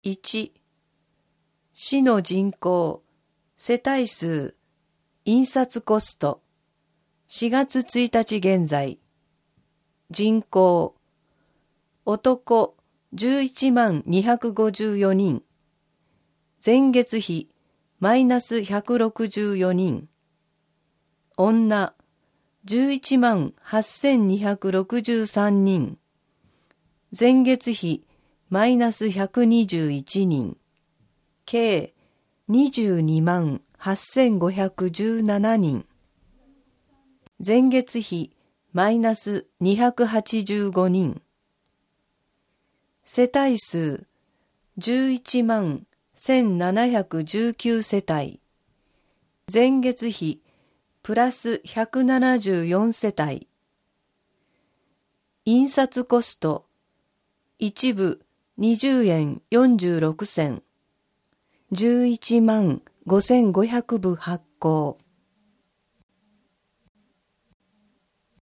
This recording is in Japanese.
1、市の人口、世帯数、印刷コスト、4月1日現在、人口、男11万254人、前月比マイナス164人、女11万8263人、前月比マイナス121人、計22万8517人、前月比マイナス285人、世帯数11万1719世帯、前月比プラス174世帯、印刷コスト1部20円46銭、11万5500部発行。